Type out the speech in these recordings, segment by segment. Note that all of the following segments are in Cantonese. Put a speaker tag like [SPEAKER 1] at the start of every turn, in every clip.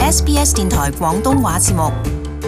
[SPEAKER 1] SBS 電台廣東話節目。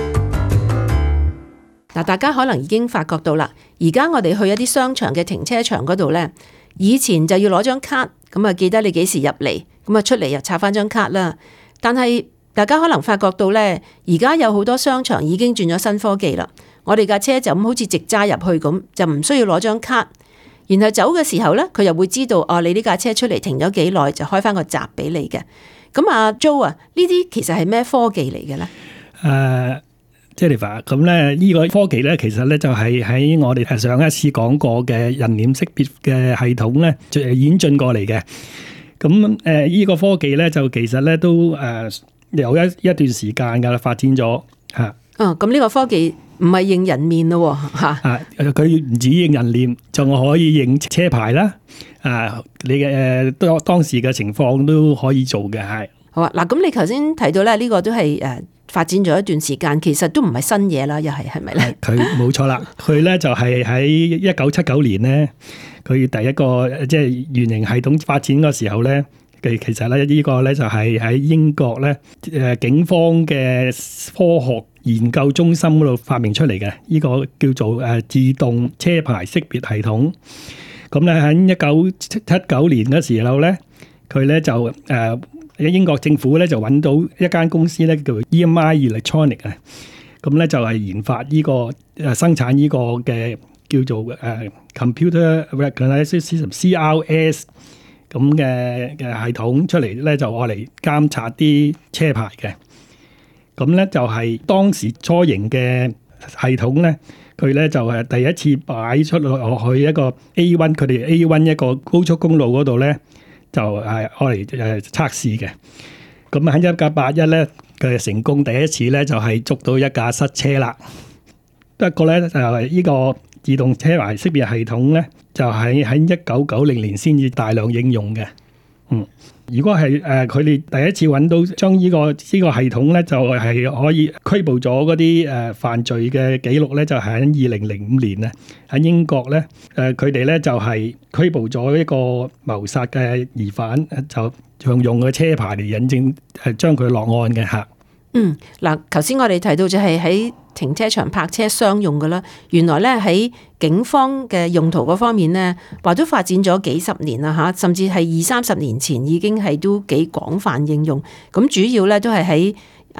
[SPEAKER 2] 嗱，大家可能已經發覺到啦，而家我哋去一啲商場嘅停車場嗰度呢，以前就要攞張卡，咁啊記得你幾時入嚟，咁啊出嚟又插翻張卡啦。但係大家可能發覺到呢，而家有好多商場已經轉咗新科技啦。我哋架車就咁好似直揸入去咁，就唔需要攞張卡，然後走嘅時候呢，佢又會知道哦，你呢架車出嚟停咗幾耐，就開翻個閘俾你嘅。咁啊 Joe 啊，呢啲其實係咩科技嚟嘅呢
[SPEAKER 3] ？Jennifer， 咁咧呢個科技咧，其實咧就係喺我哋上一次講過嘅人臉識別嘅系統咧，演進過嚟嘅。咁呢個科技咧，就其實咧都有一段時間噶啦，發展咗嚇。
[SPEAKER 2] 咁呢個科技唔係認人面咯嚇。
[SPEAKER 3] 佢唔止認人臉，仲可以認車牌啦。你嘅當時嘅情況都可以做嘅，係。好啊，
[SPEAKER 2] 嗱，咁你頭先提到咧，呢個都係發展咗一段時間，其實都唔係新嘢啦，又係咪咧？佢
[SPEAKER 3] 冇錯啦，佢咧就係喺1979年咧，佢第一個即係原型系統發展嗰時候咧，其實咧呢個咧就係喺英國咧警方嘅科學研究中心嗰度發明出嚟嘅，呢個叫做自動車牌識別系統。咁咧喺1979年嘅時候咧，佢咧就英國政府咧就揾到一間公司咧叫 EMI Electronic 啊，咁咧就係研發呢個生產呢個嘅叫做Computer Recognition System CRS 咁嘅系統出嚟咧，就攞嚟監察啲車牌嘅。咁咧就係當時初型嘅系統咧，佢咧就係第一次擺出落去一個 A1， 佢哋 A1 一個高速公路嗰度咧。就係攞嚟測試嘅。咁喺1981咧，佢成功第一次咧就係捉到一架塞車啦。不過咧就係呢個自動車牌識別系統咧，就喺1990年先至大量應用嘅。如果係佢哋第一次揾到將呢個系統咧，就係可以拘捕咗嗰啲犯罪嘅記錄咧，就係喺2005年啊，喺英國咧佢哋咧就係拘捕咗一個謀殺嘅疑犯，就用個車牌嚟引證將佢落案嘅嚇。
[SPEAKER 2] 嗱，頭先我哋提到就係喺停車場泊車商用嘅啦，原來咧喺警方嘅用途嗰方面咧，話都發展咗幾十年啦嚇，甚至係20-30年前已經係都幾廣泛應用。咁主要咧都係喺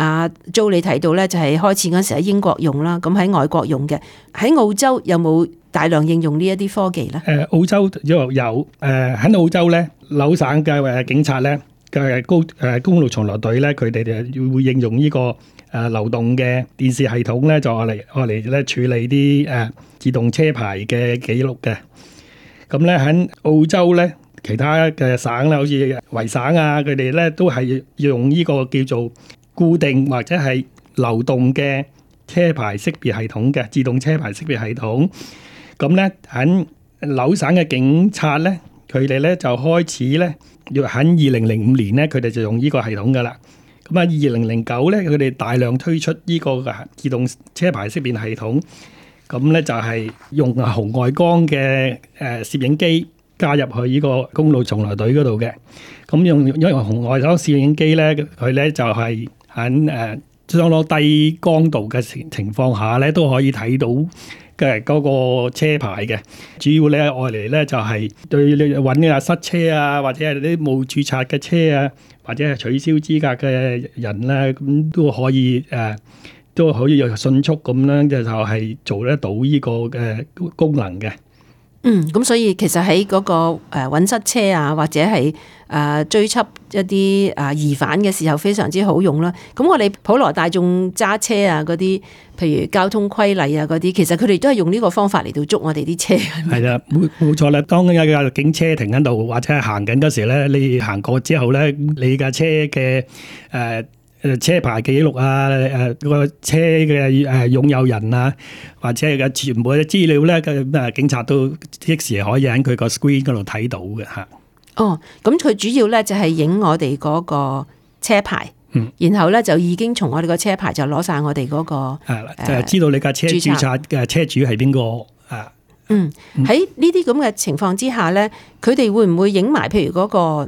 [SPEAKER 2] Joe你提到咧，就係開始嗰時喺英國用啦，咁喺外國用嘅。喺澳洲有冇大量應用呢一啲科技咧？
[SPEAKER 3] 澳洲有喺澳洲咧，紐省嘅警察咧嘅公路巡邏隊咧，佢哋就會應用呢個流動嘅電視系統咧，就嚟咧處理啲自動車牌嘅記錄嘅。咁咧喺澳洲咧，其他嘅省咧，好似維省啊，佢哋咧都係要用呢個叫做固定或者係流動嘅車牌識別系統嘅自動車牌識別系統。咁咧喺紐省嘅警察咧，佢哋咧就開始咧要喺2005年咧，佢哋就用呢個系統噶啦。咁啊，2009咧，佢哋大量推出呢個自動車牌識別系統。咁咧就係用紅外光嘅攝影機加入去呢個公路巡邏隊嗰度嘅。咁因為紅外光攝影機咧，佢咧就係喺相當低光度嘅情況下咧，都可以睇到嘅嗰個車牌嘅。主要咧愛嚟咧就係對你揾呢架塞車啊，或者係啲冇註冊嘅車啊，或者係取消資格嘅人咧，咁都可以迅速咁樣就係做得到呢個嘅功能嘅。
[SPEAKER 2] 咁所以其實喺嗰個揾塞車啊，或者係追緝一啲疑犯嘅時候非常之好用啦。咁我哋普羅大眾揸車啊，嗰啲譬如交通規例啊嗰啲，其實佢哋都係用呢個方法嚟到捉我哋啲車。
[SPEAKER 3] 係啦，冇錯啦。當有架警車停喺度或者係行緊嗰時咧，你行過之後咧，你架車嘅車牌記錄啊，個車嘅擁有人啊，或者係嘅全部嘅資料咧，警察都即時可以喺佢個 screen 嗰度睇到嘅嚇。
[SPEAKER 2] 咁佢主要咧就係影我哋嗰個車牌，然後咧就已經從我哋個車牌就攞晒我哋嗰個
[SPEAKER 3] 就係知道你架車註冊嘅車主係邊個啊？喺
[SPEAKER 2] 呢啲咁嘅情況之下咧，佢哋會唔會影埋譬如嗰個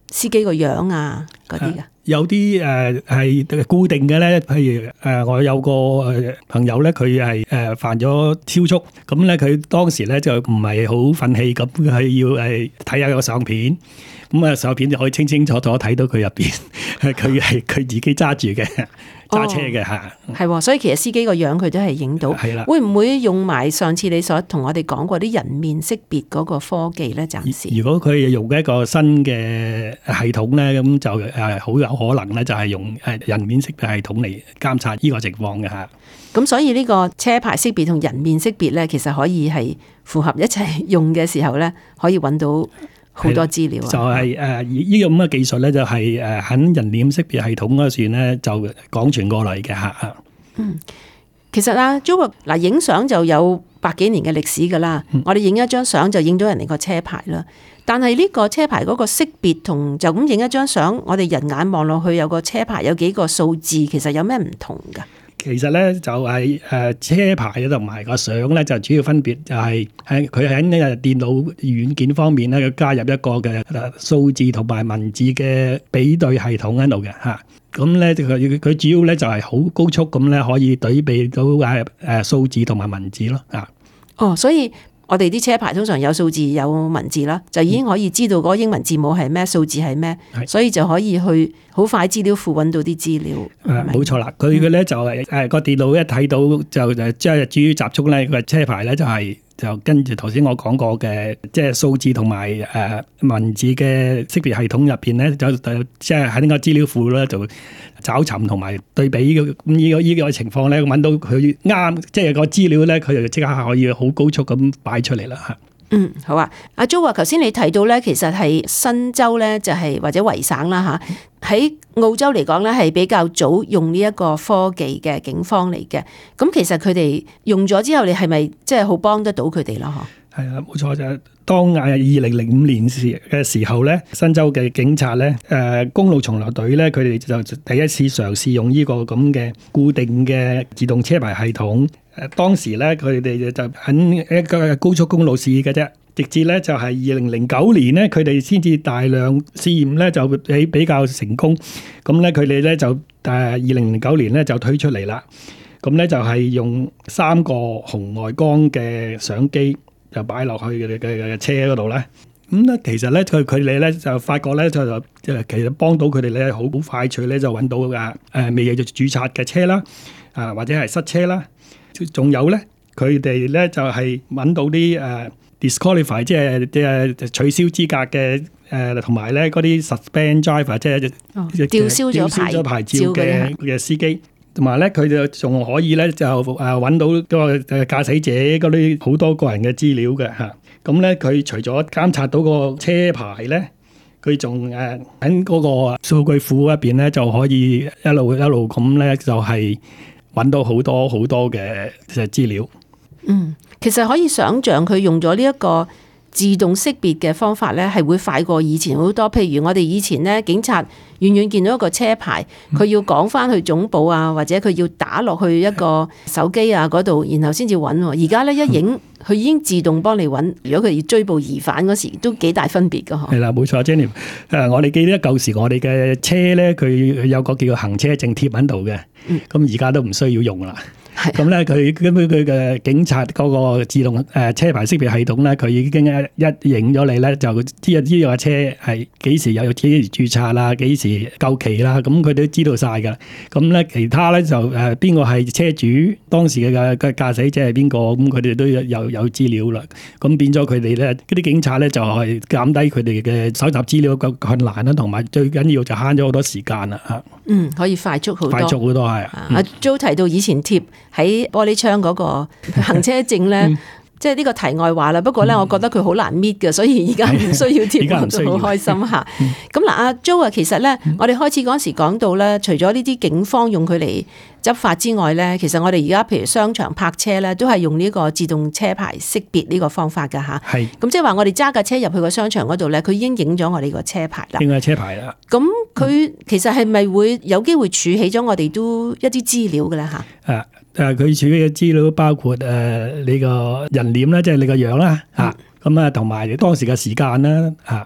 [SPEAKER 2] 司機個樣啊嗰啲㗎？
[SPEAKER 3] 有啲係固定嘅咧，譬如我有個朋友咧，佢係犯咗超速，咁咧佢當時咧就唔係好憤氣咁，佢要睇下個相片，咁啊相片就可以清清楚楚睇到佢入邊，佢自己揸住嘅揸車嘅嚇，
[SPEAKER 2] 係喎，所以其實司機個樣佢都係影到，
[SPEAKER 3] 係啦。
[SPEAKER 2] 會唔會用埋上次你所同我哋講過啲人面識別嗰個科技咧？暫時
[SPEAKER 3] 如果佢用一個新嘅系統咧，咁就好有可能咧，就係用人面識別系統嚟監察呢個情況嘅嚇。
[SPEAKER 2] 咁所以呢個車牌識別同人面識別咧，其實可以係符合一齊用嘅時候咧，可以揾到好多資料啊！
[SPEAKER 3] 就係呢個咁嘅技術咧，就係喺人臉識別系統嗰時咧就廣傳過嚟嘅嚇。
[SPEAKER 2] 其實啊 Jo 嗱，影相就有百幾年嘅歷史㗎啦。我哋影一張相就影到人哋個車牌啦。但係呢個車牌嗰個識別同就咁影一張相，我哋人眼望落去有個車牌有幾個數字，其實有咩唔同㗎？
[SPEAKER 3] 其實咧就係車牌同埋個相咧就主要分別就係佢喺呢個電腦軟件方面咧，佢加入一個嘅數字同埋文字嘅比對系統喺度嘅嚇。咁咧佢主要咧就係好高速咁咧，可以對比到數字同埋文字咯嚇。
[SPEAKER 2] 哦，所以我哋啲車牌通常有數字有文字啦，就已經可以知道嗰個英文字母係咩，數字係咩，所以就可以去好快資料庫揾到啲資料。
[SPEAKER 3] 冇錯啦，佢嘅咧就係個電腦一睇到就即係至於集中咧個車牌咧就跟住頭先我講過嘅，即係數字同埋文字嘅識別系統入邊咧，就即係喺呢個資料庫咧就找尋同埋對比嘅呢個情況咧，揾到佢啱，即係個資料咧，佢就即刻可以好高速咁擺出嚟啦嚇。
[SPEAKER 2] 好啊，阿 Jo 話頭先你提到咧，其實係新州咧就係或者維省啦嚇，喺澳洲嚟講咧係比較早用呢一個科技嘅警方嚟嘅。咁其實佢哋用咗之後，你係咪即係好幫得到佢哋咯？嗬，
[SPEAKER 3] 係啊，冇錯，就係當2005年嘅時候咧，新州嘅警察咧，公路巡邏隊咧，佢哋就第一次嘗試用呢個咁嘅固定嘅自動車牌系統。當時咧，佢哋就喺一個高速公路試嘅啫，直至咧就係2009年咧，佢哋先至大量試驗咧，就比較成功。咁咧，佢哋咧就2009年咧就推出嚟啦。咁咧就係用3個紅外光嘅相機就擺落去佢哋嘅車嗰度咧。咁咧其實咧佢哋咧就發覺咧就其實幫到佢哋咧好快脆咧就揾到未有註冊嘅車啦，或者係失車啦。仲有咧，佢哋咧就係揾到啲disqualify， 即係取消資格嘅同埋咧嗰啲 suspend driver， 即係吊銷咗牌照嘅司機，同埋咧佢就仲可以咧就揾到嗰個駕駛者嗰啲好多個人嘅資料嘅嚇。咁咧佢除咗監察到個車牌咧，佢仲喺嗰個數據庫入邊咧就可以一路咁咧就係揾到好多嘅資料。
[SPEAKER 2] 其實可以想像佢用咗呢一個自動識別嘅方法咧，係會快過以前好多。譬如我哋以前咧，警察遠遠見到一個車牌，佢要講翻去總部啊，或者佢要打落去一個手機啊嗰度，然後先至揾。而家咧一影，佢已經自動幫你揾。如果佢要追捕疑犯嗰時，都幾大分別噶。
[SPEAKER 3] 係啦，冇錯 Jenny。我哋記得舊時我哋嘅車咧，佢有個叫做行車證貼喺度嘅。咁而家都唔需要用啦。咁咧佢嘅警察嗰個自動車牌識別系統咧，佢已經一影咗你咧，就知呢個車係幾時幾時註冊啦，幾時夠期啦，咁佢都知道晒噶。咁咧其他咧就邊個係車主，當時嘅駕駛者係邊個，咁佢哋都有資料啦。咁變咗佢哋咧，嗰啲警察咧就係減低佢哋嘅搜集資料嘅困難啦，同埋最緊要就慳咗好多時間啦嚇。
[SPEAKER 2] 可以快速好多。
[SPEAKER 3] 快速好多係。
[SPEAKER 2] 阿 Jo 提到以前貼喺玻璃窗嗰個行車證咧，即係呢個題外話啦。不過咧，我覺得佢好難搣嘅，所以而家唔需要貼，我都好開心嚇。咁嗱，阿 Jo 啊，其實咧，我哋開始嗰陣時講到咧，除咗呢啲警方用佢嚟執法之外咧，其實我哋而家譬如商場泊車咧，都係用呢個自動車牌識別呢個方法㗎嚇。係。咁即係話我哋揸架車入去個商場嗰度咧，佢已經影咗我哋個車牌啦。影咗車牌啦。咁佢其實係咪會有機會儲起咗我哋都一啲資料㗎咧嚇？
[SPEAKER 3] 佢儲起嘅資料包括你個人臉啦，即係你個樣啦嚇。咁同埋當時嘅時間啦嚇。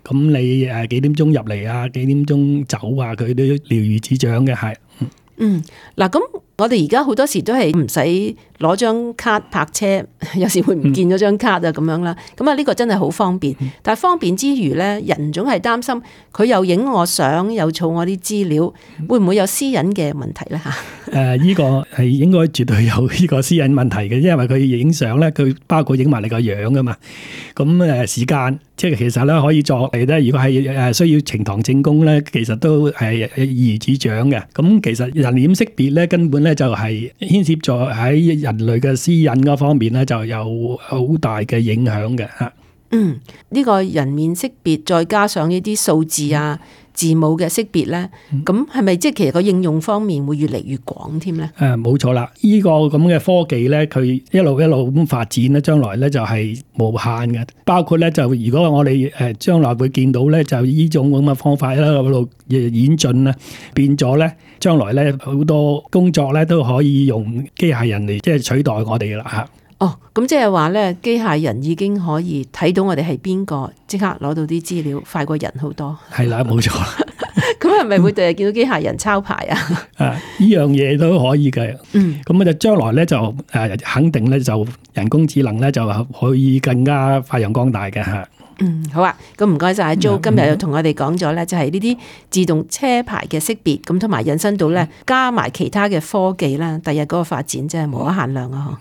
[SPEAKER 3] 咁你幾點鐘入嚟啊？幾點鐘走啊？佢都了如指掌嘅，係。
[SPEAKER 2] 嗱，咁我哋而家好多時都係唔使攞張卡泊車，有時會唔見咗張卡啊咁樣啦。咁啊呢個真係好方便，但係方便之餘咧，人總係擔心佢又影我相，又儲我啲資料，會唔會有私隱嘅問題咧嚇？
[SPEAKER 3] 呢個係應該絕對有呢個私隱問題嘅，因為佢影相咧，佢包括影埋你個樣噶嘛。咁時間即係其實咧可以作嚟咧，如果係需要呈堂證供咧，其實都係易如指掌嘅。咁其實人臉識別咧根本咧就係牽涉咗喺人類嘅私隱嗰方面咧，就有好大嘅影響嘅嚇。
[SPEAKER 2] 呢個人面識別再加上呢啲數字啊、字母嘅識別咧，咁係咪即係其實個應用方面會越嚟越廣添咧？
[SPEAKER 3] 冇錯啦，呢個咁嘅科技咧，佢一路咁發展咧，將來咧就係無限嘅。包括咧就如果我哋將來會見到咧，就呢種咁嘅方法咧一路演進咧，變咗咧，將來咧好多工作咧都可以用機械人嚟即係取代我哋啦嚇。
[SPEAKER 2] 咁即係話咧，機械人已經可以睇到我哋係邊個，即刻攞到啲資料，快過人好多。
[SPEAKER 3] 係啦，冇錯。
[SPEAKER 2] 咁係咪會第日見到機械人抄牌啊？
[SPEAKER 3] 呢樣嘢都可以嘅。咁就將來咧就肯定咧就人工智能咧就可以更加發揚光大嘅嚇。
[SPEAKER 2] 好啊，咁唔該晒阿 Jo，今日又同我哋講咗咧，就係呢啲自動車牌嘅識別，咁同埋引申到咧加埋其他嘅科技啦，第日嗰個發展真係無可限量啊！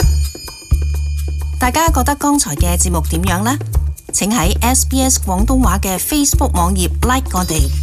[SPEAKER 1] 大家覺得剛才嘅節目點樣呢？請喺SBS 廣東話嘅 Facebook 網頁 like 我哋。